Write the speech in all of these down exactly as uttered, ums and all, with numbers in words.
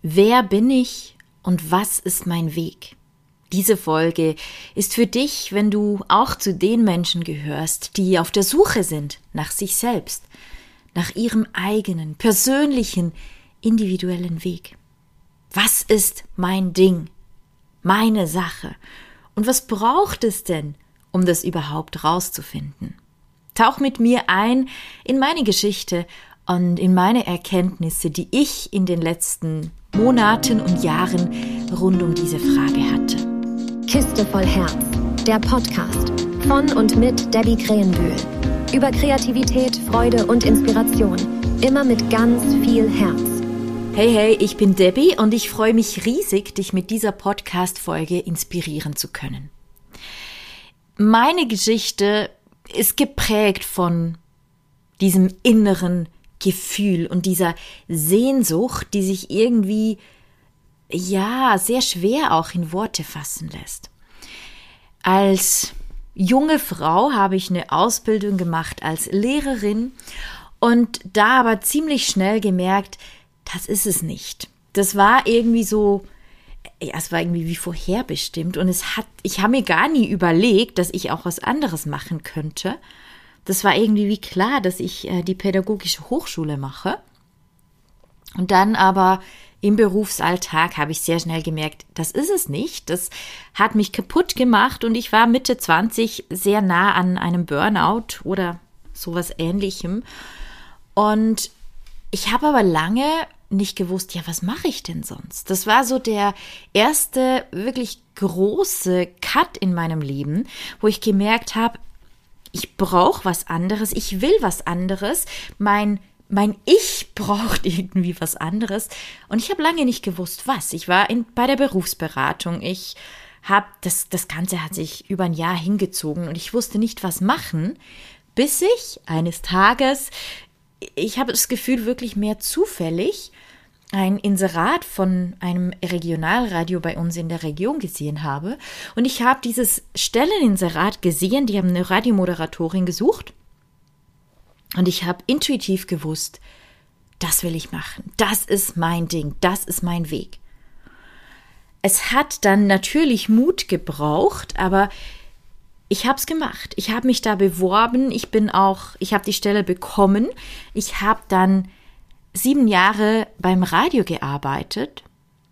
Wer bin ich und was ist mein Weg? Diese Folge ist für dich, wenn du auch zu den Menschen gehörst, die auf der Suche sind nach sich selbst, nach ihrem eigenen, persönlichen, individuellen Weg. Was ist mein Ding? Meine Sache? Und was braucht es denn, um das überhaupt rauszufinden? Tauch mit mir ein in meine Geschichte und in meine Erkenntnisse, die ich in den letzten Monaten und Jahren rund um diese Frage hatte. Kiste voll Herz, der Podcast von und mit Debbie Krähenbühl. Über Kreativität, Freude und Inspiration. Immer mit ganz viel Herz. Hey, hey, ich bin Debbie und ich freue mich riesig, dich mit dieser Podcast-Folge inspirieren zu können. Meine Geschichte ist geprägt von diesem inneren Gefühl und dieser Sehnsucht, die sich irgendwie, ja, sehr schwer auch in Worte fassen lässt. Als junge Frau habe ich eine Ausbildung gemacht als Lehrerin und da aber ziemlich schnell gemerkt, das ist es nicht. Das war irgendwie so, ja, es war irgendwie wie vorherbestimmt und es hat, ich habe mir gar nie überlegt, dass ich auch was anderes machen könnte. Das war irgendwie wie klar, dass ich äh, die pädagogische Hochschule mache. Und dann aber im Berufsalltag habe ich sehr schnell gemerkt, das ist es nicht. Das hat mich kaputt gemacht und ich war Mitte zwanzig sehr nah an einem Burnout oder sowas Ähnlichem. Und ich habe aber lange nicht gewusst, ja, was mache ich denn sonst? Das war so der erste wirklich große Cut in meinem Leben, wo ich gemerkt habe, ich brauche was anderes, ich will was anderes, mein, mein Ich braucht irgendwie was anderes und ich habe lange nicht gewusst, was. Ich war in, bei der Berufsberatung, ich habe, das, das Ganze hat sich über ein Jahr hingezogen und ich wusste nicht, was machen, bis ich eines Tages, ich habe das Gefühl wirklich mehr zufällig, ein Inserat von einem Regionalradio bei uns in der Region gesehen habe. Und ich habe dieses Stelleninserat gesehen, die haben eine Radiomoderatorin gesucht. Und ich habe intuitiv gewusst, das will ich machen. Das ist mein Ding, das ist mein Weg. Es hat dann natürlich Mut gebraucht, aber ich habe es gemacht. Ich habe mich da beworben. Ich bin auch, ich habe die Stelle bekommen. Ich habe dann sieben Jahre beim Radio gearbeitet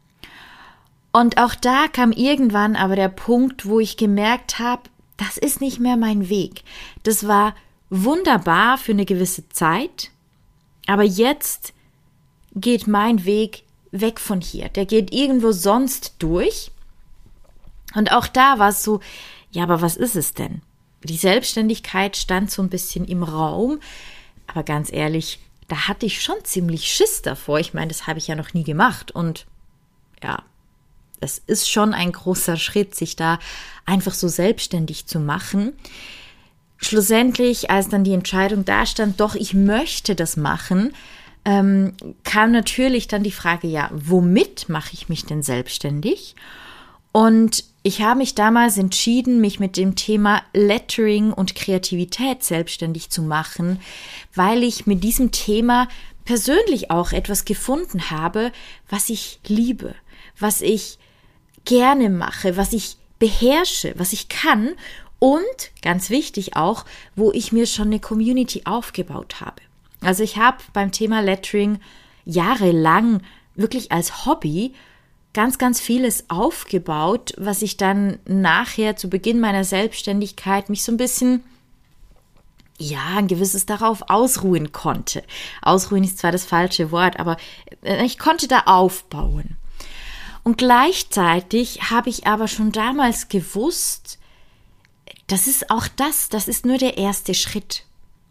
und auch da kam irgendwann aber der Punkt, wo ich gemerkt habe, das ist nicht mehr mein Weg. Das war wunderbar für eine gewisse Zeit, aber jetzt geht mein Weg weg von hier. Der geht irgendwo sonst durch und auch da war es so, ja, aber was ist es denn? Die Selbstständigkeit stand so ein bisschen im Raum, aber ganz ehrlich, da hatte ich schon ziemlich Schiss davor. Ich meine, das habe ich ja noch nie gemacht. Und ja, es ist schon ein großer Schritt, sich da einfach so selbstständig zu machen. Schlussendlich, als dann die Entscheidung da stand, doch, ich möchte das machen, ähm, kam natürlich dann die Frage, ja, womit mache ich mich denn selbstständig? Und ich habe mich damals entschieden, mich mit dem Thema Lettering und Kreativität selbstständig zu machen, weil ich mit diesem Thema persönlich auch etwas gefunden habe, was ich liebe, was ich gerne mache, was ich beherrsche, was ich kann und, ganz wichtig auch, wo ich mir schon eine Community aufgebaut habe. Also ich habe beim Thema Lettering jahrelang wirklich als Hobby ganz, ganz vieles aufgebaut, was ich dann nachher zu Beginn meiner Selbstständigkeit mich so ein bisschen, ja, ein gewisses darauf ausruhen konnte. Ausruhen ist zwar das falsche Wort, aber ich konnte da aufbauen. Und gleichzeitig habe ich aber schon damals gewusst, das ist auch das, das ist nur der erste Schritt.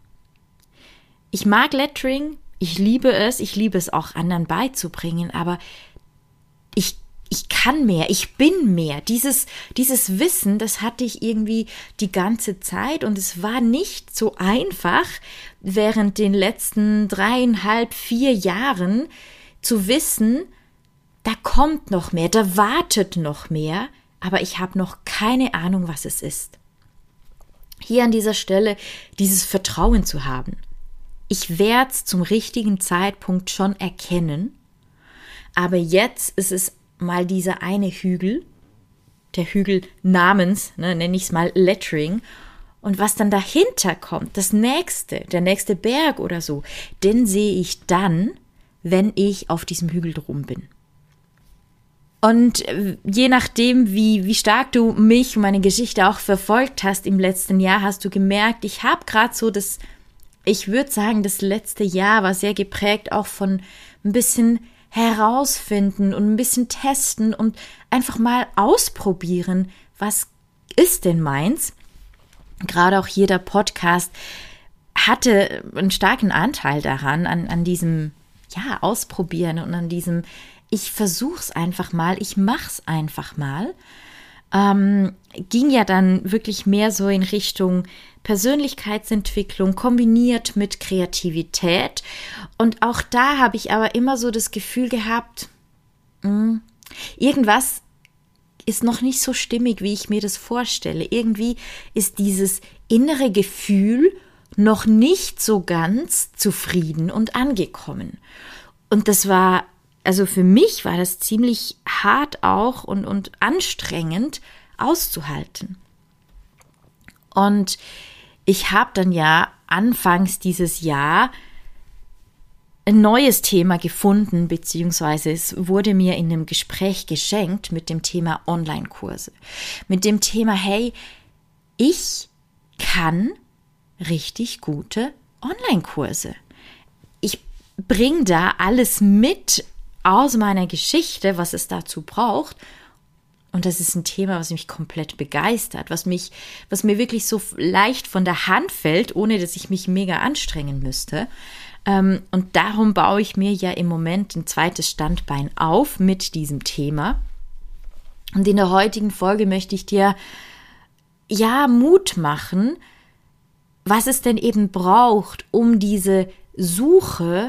Ich mag Lettering, ich liebe es, ich liebe es auch anderen beizubringen, aber Ich, ich kann mehr, ich bin mehr. Dieses, dieses Wissen, das hatte ich irgendwie die ganze Zeit und es war nicht so einfach, während den letzten dreieinhalb, vier Jahren zu wissen, da kommt noch mehr, da wartet noch mehr, aber ich habe noch keine Ahnung, was es ist. Hier an dieser Stelle dieses Vertrauen zu haben. Ich werde es zum richtigen Zeitpunkt schon erkennen, Aber jetzt ist es mal dieser eine Hügel, der Hügel namens, ne, nenne ich es mal Lettering. Und was dann dahinter kommt, das nächste, der nächste Berg oder so, den sehe ich dann, wenn ich auf diesem Hügel drum bin. Und je nachdem, wie, wie stark du mich und meine Geschichte auch verfolgt hast im letzten Jahr, hast du gemerkt, ich habe gerade so das, ich würde sagen, das letzte Jahr war sehr geprägt auch von ein bisschen herausfinden und ein bisschen testen und einfach mal ausprobieren, was ist denn meins? Gerade auch hier der Podcast hatte einen starken Anteil daran, an, an diesem, ja, Ausprobieren und an diesem, ich versuch's einfach mal, ich mach's einfach mal. Ähm, ging ja dann wirklich mehr so in Richtung Persönlichkeitsentwicklung kombiniert mit Kreativität. Und auch da habe ich aber immer so das Gefühl gehabt, mh, irgendwas ist noch nicht so stimmig, wie ich mir das vorstelle. Irgendwie ist dieses innere Gefühl noch nicht so ganz zufrieden und angekommen. Und das war, also für mich war das ziemlich hart auch und, und anstrengend auszuhalten. Und ich habe dann ja anfangs dieses Jahr ein neues Thema gefunden, beziehungsweise es wurde mir in einem Gespräch geschenkt mit dem Thema Online-Kurse. Mit dem Thema, hey, ich kann richtig gute Online-Kurse. Ich bringe da alles mit aus meiner Geschichte, was es dazu braucht. Und das ist ein Thema, was mich komplett begeistert, was mich, was mir wirklich so leicht von der Hand fällt, ohne dass ich mich mega anstrengen müsste. Und darum baue ich mir ja im Moment ein zweites Standbein auf mit diesem Thema. Und in der heutigen Folge möchte ich dir ja Mut machen, was es denn eben braucht, um diese Suche,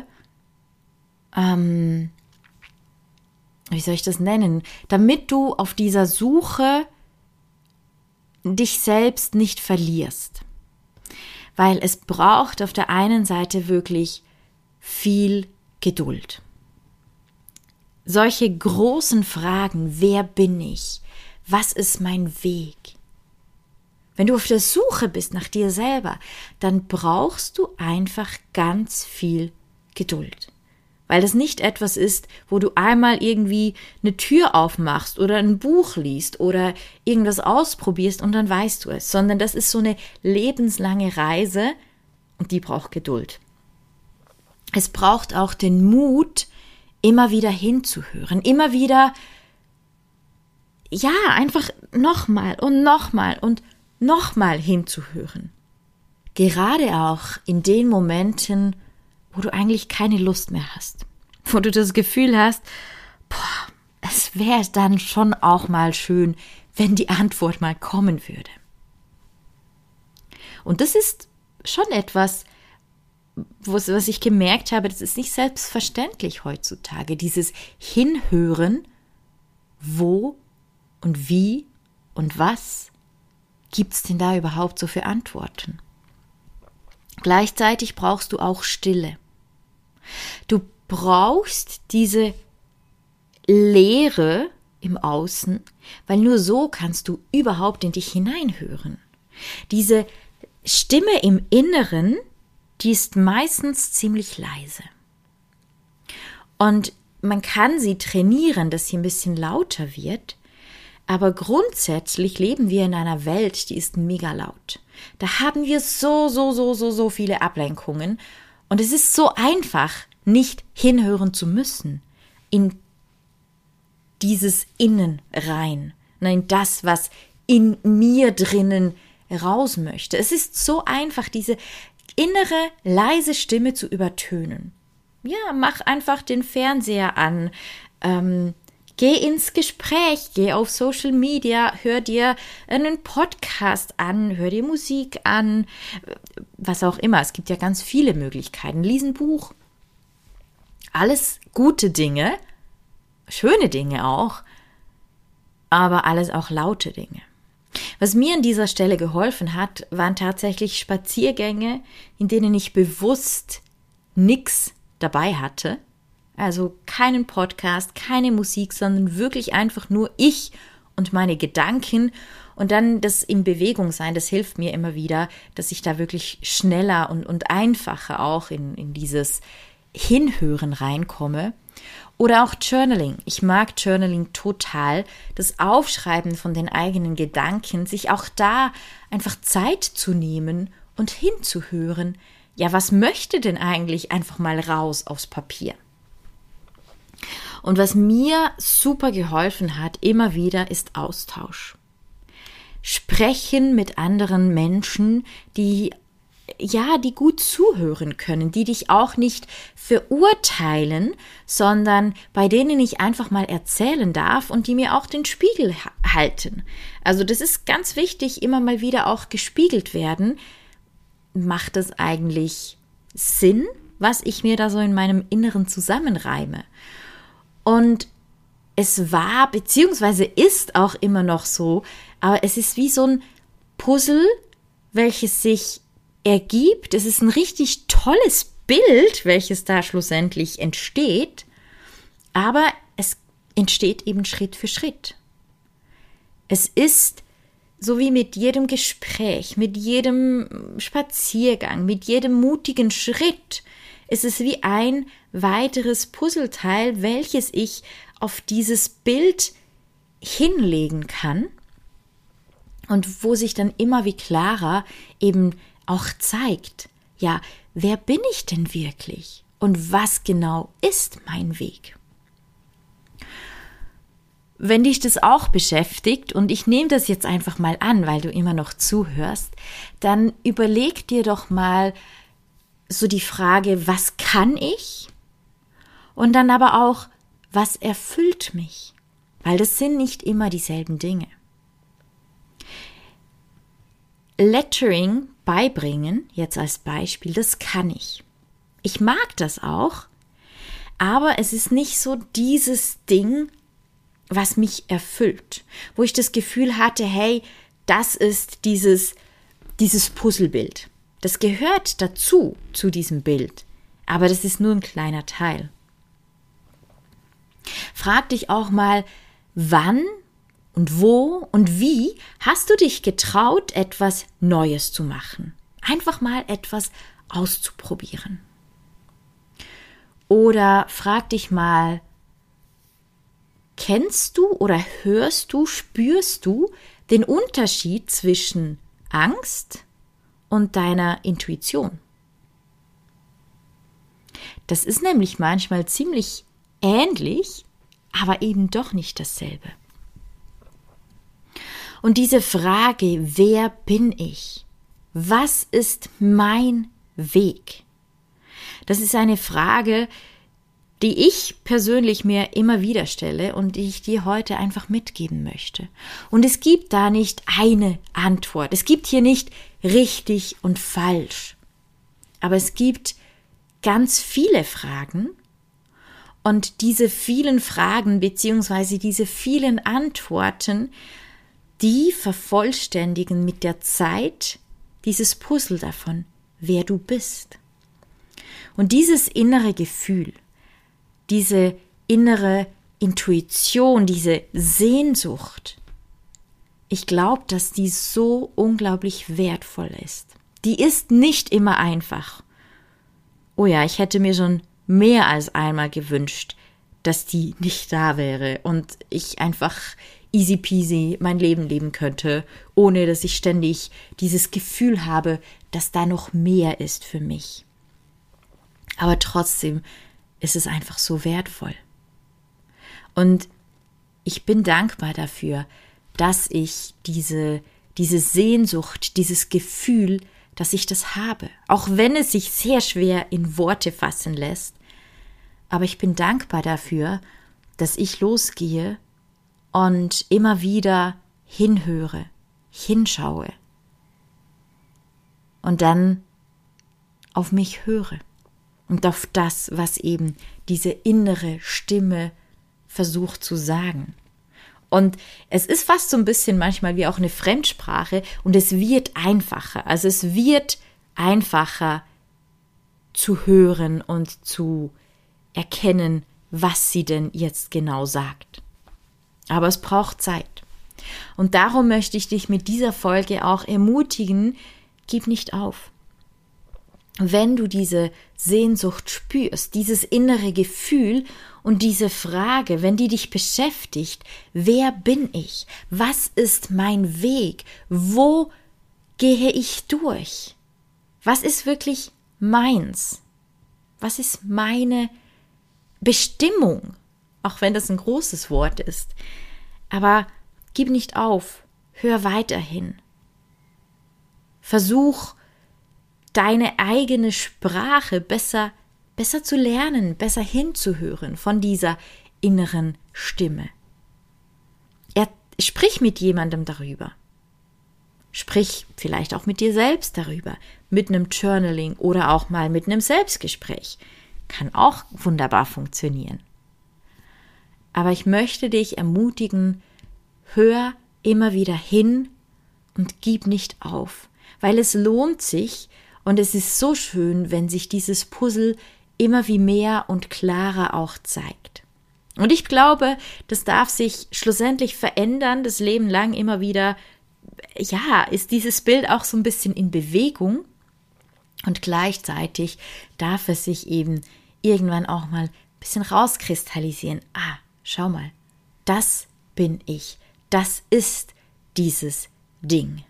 ähm, wie soll ich das nennen, damit du auf dieser Suche dich selbst nicht verlierst. Weil es braucht auf der einen Seite wirklich viel Geduld. Solche großen Fragen, wer bin ich? Was ist mein Weg? Wenn du auf der Suche bist nach dir selber, dann brauchst du einfach ganz viel Geduld. Weil das nicht etwas ist, wo du einmal irgendwie eine Tür aufmachst oder ein Buch liest oder irgendwas ausprobierst und dann weißt du es, sondern das ist so eine lebenslange Reise und die braucht Geduld. Es braucht auch den Mut, immer wieder hinzuhören, immer wieder, ja, einfach nochmal und nochmal und nochmal hinzuhören. Gerade auch in den Momenten, wo du eigentlich keine Lust mehr hast, wo du das Gefühl hast, boah, es wäre dann schon auch mal schön, wenn die Antwort mal kommen würde. Und das ist schon etwas, was ich gemerkt habe, das ist nicht selbstverständlich heutzutage, dieses Hinhören, wo und wie und was gibt es denn da überhaupt so für Antworten? Gleichzeitig brauchst du auch Stille. Du brauchst diese Leere im Außen, weil nur so kannst du überhaupt in dich hineinhören. Diese Stimme im Inneren, die ist meistens ziemlich leise. Und man kann sie trainieren, dass sie ein bisschen lauter wird, aber grundsätzlich leben wir in einer Welt, die ist mega laut. Da haben wir so, so, so, so, so viele Ablenkungen. Und es ist so einfach, nicht hinhören zu müssen in dieses Innen rein, in das, was in mir drinnen raus möchte. Es ist so einfach, diese innere, leise Stimme zu übertönen. Ja, mach einfach den Fernseher an, ähm, geh ins Gespräch, geh auf Social Media, hör dir einen Podcast an, hör dir Musik an, was auch immer. Es gibt ja ganz viele Möglichkeiten. Lies ein Buch. Alles gute Dinge, schöne Dinge auch, aber alles auch laute Dinge. Was mir an dieser Stelle geholfen hat, waren tatsächlich Spaziergänge, in denen ich bewusst nichts dabei hatte, Also keinen Podcast, keine Musik, sondern wirklich einfach nur ich und meine Gedanken und dann das in Bewegung sein, das hilft mir immer wieder, dass ich da wirklich schneller und, und einfacher auch in, in dieses Hinhören reinkomme. Oder auch Journaling. Ich mag Journaling total. Das Aufschreiben von den eigenen Gedanken, sich auch da einfach Zeit zu nehmen und hinzuhören. Ja, was möchte denn eigentlich einfach mal raus aufs Papier? Und was mir super geholfen hat, immer wieder, ist Austausch. Sprechen mit anderen Menschen, die ja, die gut zuhören können, die dich auch nicht verurteilen, sondern bei denen ich einfach mal erzählen darf und die mir auch den Spiegel halten. Also das ist ganz wichtig, immer mal wieder auch gespiegelt werden. Macht es eigentlich Sinn, was ich mir da so in meinem Inneren zusammenreime? Und es war, beziehungsweise ist auch immer noch so, aber es ist wie so ein Puzzle, welches sich ergibt. Es ist ein richtig tolles Bild, welches da schlussendlich entsteht, aber es entsteht eben Schritt für Schritt. Es ist so wie mit jedem Gespräch, mit jedem Spaziergang, mit jedem mutigen Schritt, es ist wie ein weiteres Puzzleteil, welches ich auf dieses Bild hinlegen kann und wo sich dann immer wie klarer eben auch zeigt, ja, wer bin ich denn wirklich und was genau ist mein Weg? Wenn dich das auch beschäftigt, und ich nehme das jetzt einfach mal an, weil du immer noch zuhörst, dann überleg dir doch mal so die Frage, was kann ich? Und dann aber auch, was erfüllt mich? Weil das sind nicht immer dieselben Dinge. Lettering beibringen, jetzt als Beispiel, das kann ich. Ich mag das auch, aber es ist nicht so dieses Ding, was mich erfüllt, wo ich das Gefühl hatte, hey, das ist dieses, dieses Puzzlebild. Das gehört dazu, zu diesem Bild, aber das ist nur ein kleiner Teil. Frag dich auch mal, wann und wo und wie hast du dich getraut, etwas Neues zu machen? Einfach mal etwas auszuprobieren. Oder frag dich mal, kennst du oder hörst du, spürst du den Unterschied zwischen Angst und deiner Intuition? Das ist nämlich manchmal ziemlich ähnlich, aber eben doch nicht dasselbe. Und diese Frage, wer bin ich? Was ist mein Weg? Das ist eine Frage, die ich persönlich mir immer wieder stelle und die ich dir heute einfach mitgeben möchte. Und es gibt da nicht eine Antwort. Es gibt hier nicht richtig und falsch. Aber es gibt ganz viele Fragen. Und diese vielen Fragen beziehungsweise diese vielen Antworten, die vervollständigen mit der Zeit dieses Puzzle davon, wer du bist. Und dieses innere Gefühl, diese innere Intuition, diese Sehnsucht, ich glaube, dass die so unglaublich wertvoll ist. Die ist nicht immer einfach. Oh ja, ich hätte mir schon mehr als einmal gewünscht, dass die nicht da wäre und ich einfach easy peasy mein Leben leben könnte, ohne dass ich ständig dieses Gefühl habe, dass da noch mehr ist für mich. Aber trotzdem ist es einfach so wertvoll. Und ich bin dankbar dafür, dass ich diese, diese Sehnsucht, dieses Gefühl, dass ich das habe. Auch wenn es sich sehr schwer in Worte fassen lässt. Aber ich bin dankbar dafür, dass ich losgehe und immer wieder hinhöre, hinschaue und dann auf mich höre und auf das, was eben diese innere Stimme versucht zu sagen. Und es ist fast so ein bisschen manchmal wie auch eine Fremdsprache und es wird einfacher. Also es wird einfacher zu hören und zu erkennen, was sie denn jetzt genau sagt. Aber es braucht Zeit. Und darum möchte ich dich mit dieser Folge auch ermutigen, gib nicht auf. Wenn du diese Sehnsucht spürst, dieses innere Gefühl und diese Frage, wenn die dich beschäftigt, wer bin ich? Was ist mein Weg? Wo gehe ich durch? Was ist wirklich meins? Was ist meine Bestimmung? Auch wenn das ein großes Wort ist. Aber gib nicht auf, hör weiterhin. Versuch, deine eigene Sprache besser, besser zu lernen, besser hinzuhören von dieser inneren Stimme. Er, sprich mit jemandem darüber. Sprich vielleicht auch mit dir selbst darüber, mit einem Journaling oder auch mal mit einem Selbstgespräch. Kann auch wunderbar funktionieren. Aber ich möchte dich ermutigen, hör immer wieder hin und gib nicht auf, weil es lohnt sich und es ist so schön, wenn sich dieses Puzzle immer wie mehr und klarer auch zeigt. Und ich glaube, das darf sich schlussendlich verändern, das Leben lang immer wieder, ja, ist dieses Bild auch so ein bisschen in Bewegung und gleichzeitig darf es sich eben irgendwann auch mal ein bisschen rauskristallisieren. Ah, schau mal, das bin ich, das ist dieses Ding.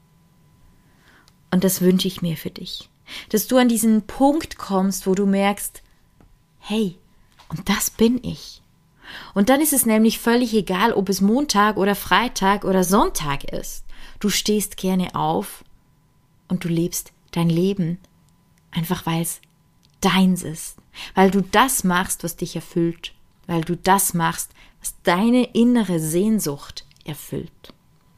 Und das wünsche ich mir für dich, dass du an diesen Punkt kommst, wo du merkst, hey, und das bin ich. Und dann ist es nämlich völlig egal, ob es Montag oder Freitag oder Sonntag ist. Du stehst gerne auf und du lebst dein Leben, einfach weil es deins ist, weil du das machst, was dich erfüllt, weil du das machst, was deine innere Sehnsucht erfüllt.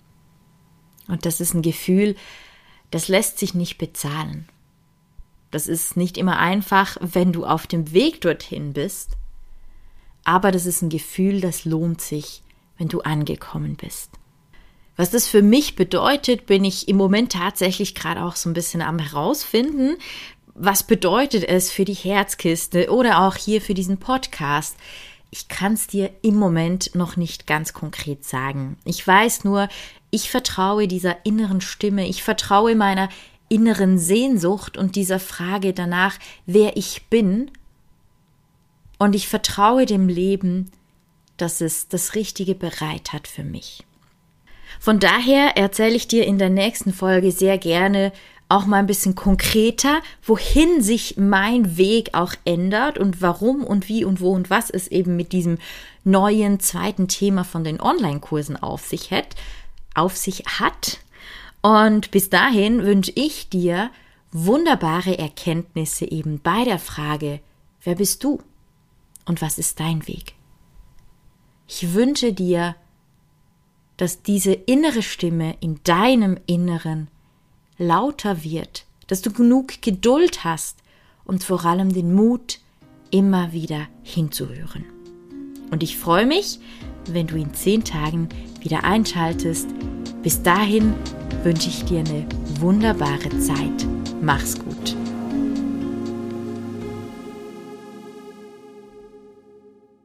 Und das ist ein Gefühl, das lässt sich nicht bezahlen. Das ist nicht immer einfach, wenn du auf dem Weg dorthin bist, aber das ist ein Gefühl, das lohnt sich, wenn du angekommen bist. Was das für mich bedeutet, bin ich im Moment tatsächlich gerade auch so ein bisschen am herausfinden. Was bedeutet es für die Herzkiste oder auch hier für diesen Podcast? Ich kann es dir im Moment noch nicht ganz konkret sagen. Ich weiß nur, ich vertraue dieser inneren Stimme, ich vertraue meiner inneren Sehnsucht und dieser Frage danach, wer ich bin. Und ich vertraue dem Leben, dass es das Richtige bereit hat für mich. Von daher erzähle ich dir in der nächsten Folge sehr gerne auch mal ein bisschen konkreter, wohin sich mein Weg auch ändert und warum und wie und wo und was es eben mit diesem neuen zweiten Thema von den Online-Kursen auf sich hat, auf sich hat. Und bis dahin wünsche ich dir wunderbare Erkenntnisse eben bei der Frage, wer bist du und was ist dein Weg? Ich wünsche dir, dass diese innere Stimme in deinem Inneren lauter wird, dass du genug Geduld hast und vor allem den Mut, immer wieder hinzuhören. Und ich freue mich, wenn du in zehn Tagen wieder einschaltest. Bis dahin wünsche ich dir eine wunderbare Zeit. Mach's gut.